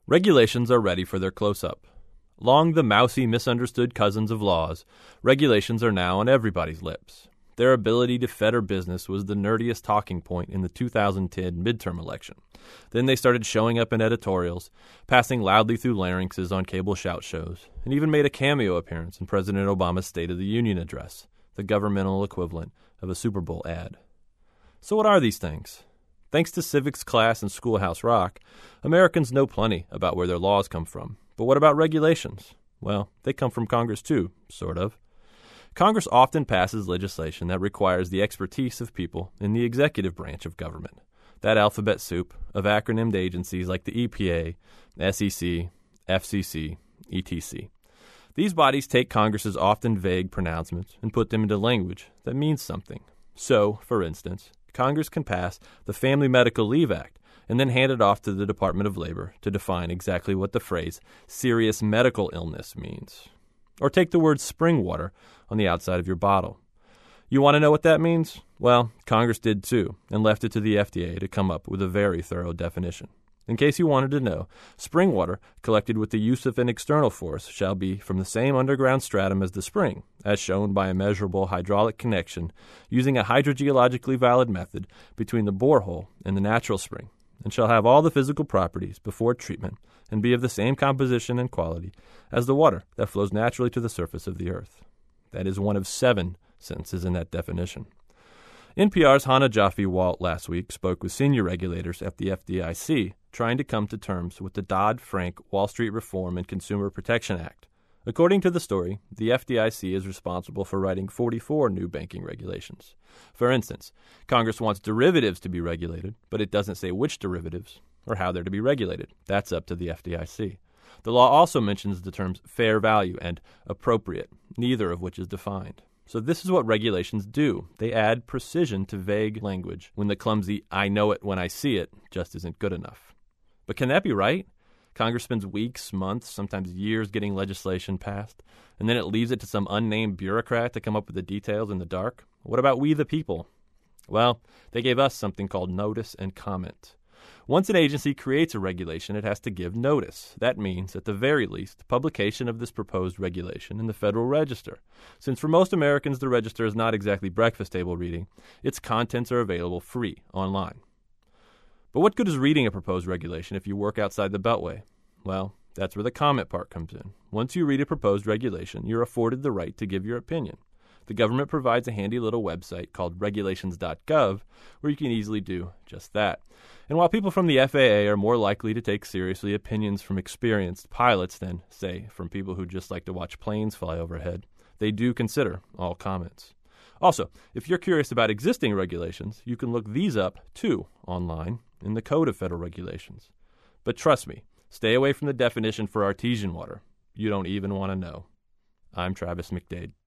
Regulations are ready for their close-up. Long the mousy, misunderstood cousins of laws, regulations are now on everybody's lips. Their ability to fetter business was the nerdiest talking point in the 2010 midterm election. Then they started showing up in editorials, passing loudly through larynxes on cable shout shows, and even made a cameo appearance in President Obama's State of the Union address, the governmental equivalent of a Super Bowl ad. So what are these things? Thanks to civics class and Schoolhouse Rock, Americans know plenty about where their laws come from. But what about regulations? Well, they come from Congress too, sort of. Congress often passes legislation that requires the expertise of people in the executive branch of government, that alphabet soup of acronymed agencies like the EPA, SEC, FCC, etc. These bodies take Congress's often vague pronouncements and put them into language that means something. So, for instance, Congress can pass the Family Medical Leave Act and then hand it off to the Department of Labor to define exactly what the phrase serious medical illness means. Or take the word spring water on the outside of your bottle. You want to know what that means? Well, Congress did too, and left it to the FDA to come up with a very thorough definition. In case you wanted to know, spring water collected with the use of an external force shall be from the same underground stratum as the spring, as shown by a measurable hydraulic connection using a hydrogeologically valid method between the borehole and the natural spring, and shall have all the physical properties before treatment and be of the same composition and quality as the water that flows naturally to the surface of the earth. That is one of 7 sentences in that definition. NPR's Hannah Jaffe-Walt last week spoke with senior regulators at the FDIC trying to come to terms with the Dodd-Frank Wall Street Reform and Consumer Protection Act. According to the story, the FDIC is responsible for writing 44 new banking regulations. For instance, Congress wants derivatives to be regulated, but it doesn't say which derivatives or how they're to be regulated. That's up to the FDIC. The law also mentions the terms fair value and appropriate, neither of which is defined. So this is what regulations do. They add precision to vague language when the clumsy "I know it when I see it" just isn't good enough. But can that be right? Congress spends weeks, months, sometimes years getting legislation passed, and then it leaves it to some unnamed bureaucrat to come up with the details in the dark? What about we the people? Well, they gave us something called notice and comment. Once an agency creates a regulation, it has to give notice. That means, at the very least, publication of this proposed regulation in the Federal Register. Since for most Americans the Register is not exactly breakfast table reading, its contents are available free online. But what good is reading a proposed regulation if you work outside the Beltway? Well, that's where the comment part comes in. Once you read a proposed regulation, you're afforded the right to give your opinion. The government provides a handy little website called regulations.gov where you can easily do just that. And while people from the FAA are more likely to take seriously opinions from experienced pilots than, say, from people who just like to watch planes fly overhead, they do consider all comments. Also, if you're curious about existing regulations, you can look these up, too, online in the Code of Federal Regulations. But trust me, stay away from the definition for artesian water. You don't even want to know. I'm Travis McDade.